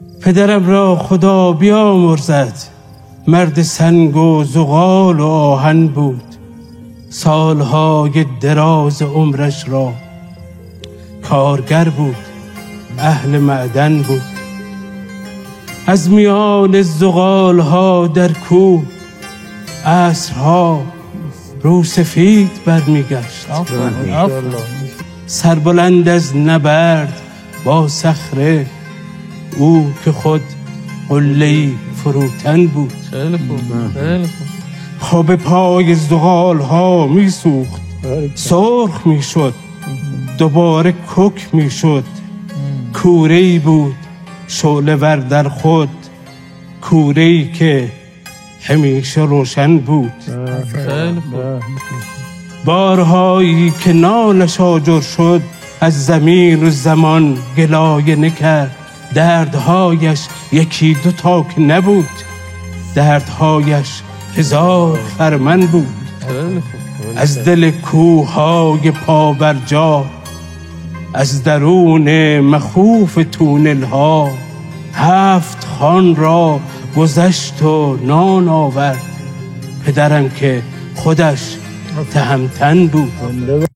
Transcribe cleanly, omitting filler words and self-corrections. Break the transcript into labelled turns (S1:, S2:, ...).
S1: پدرم را خدا بیامرزد، مرد سنگ و زغال و آهن بود. سالهای دراز عمرش را کارگر بود، اهل معدن بود. از میان زغالها در کوه عصرها رو سفید برمیگشت. سربلند از نبرد با صخره، او که خود قله‌ای فروتن بود. خواب پای زغالها میسوخت، سرخ میشد، دوباره کک میشد. کوره‌ای بود شعله ور در خود، کوره‌ای که همیشه روشن بود. بارهایی که نالش آجر شد، از زمین و زمان گلایه نکرد. دردهایش یکی دو تا که نبود، دردهایش هزار خرمن بود. از دل کوههای پابرجا، از درون مخوف تونلها، 7 خان را گذشت و نان آورد. پدرم که خودش تهمتن بود.